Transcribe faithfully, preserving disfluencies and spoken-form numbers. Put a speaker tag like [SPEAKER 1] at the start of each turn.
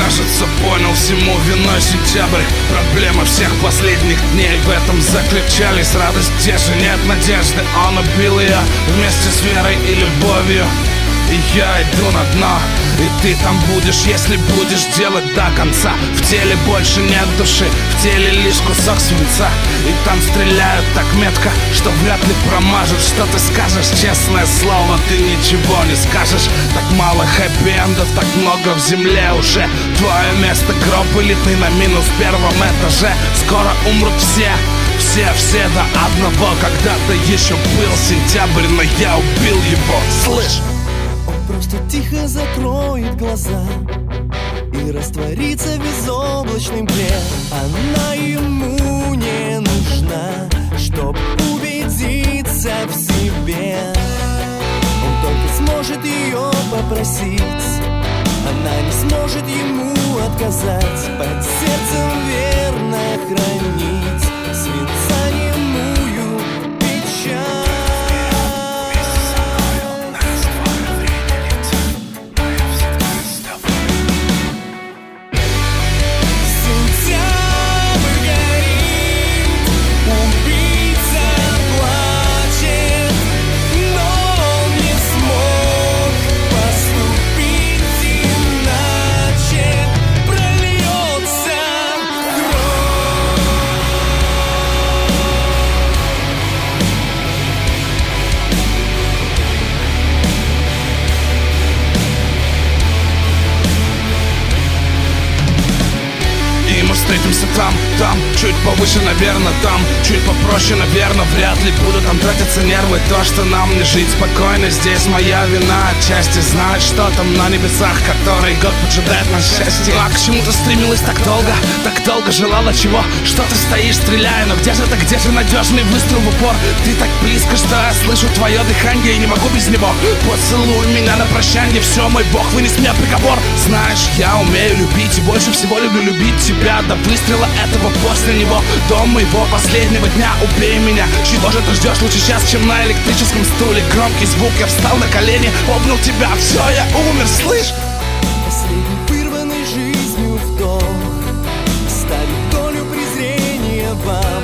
[SPEAKER 1] кажется, понял, всему виной сентябрь. Проблемы всех последних дней в этом заключались. Радость, где же нет надежды. Он убил ее вместе с верой и любовью. И я иду на дно, и ты там будешь, если будешь делать до конца. В теле больше нет души, в теле лишь кусок свинца. И там стреляют так метко, что вряд ли промажут. Что ты скажешь, честное слово, ты ничего не скажешь. Так мало хэппи-эндов, так много в земле уже. Твое место гроб элитный на минус первом этаже. Скоро умрут все, все, все до одного. Когда-то еще был сентябрь, но я убил его, слышь?
[SPEAKER 2] Просто тихо закроет глаза и растворится в безоблачной мгле. Она ему не нужна, чтоб убедиться в себе. Он только сможет ее попросить, она не сможет ему отказать. Под сердцем верно хранить свинца немую печаль.
[SPEAKER 1] Встретимся там, там, чуть повыше, наверное, там, чуть попроще, наверное, вряд ли буду там тратиться нервы. То, что нам не жить спокойно, здесь моя вина отчасти. Знать, что там на небесах, который год поджидает на счастье. А к чему ты стремилась так долго, так долго желала чего? Что ты стоишь, стреляя, но где же ты, где же надежный выстрел в упор? Ты так близко, что я слышу твое дыхание и не могу без него. Поцелуй меня на прощанье, все, мой бог, вынес мне приговор. Знаешь, я умею любить и больше всего люблю любить тебя. До выстрела этого, после него, до моего последнего дня. Убей меня, чего же ты ждешь? Лучше сейчас, чем на электрическом стуле. Громкий звук, я встал на колени, обнял тебя. Все, я умер, слышь?
[SPEAKER 2] Последний вырванный жизнью вдох ставит долю презрения вам.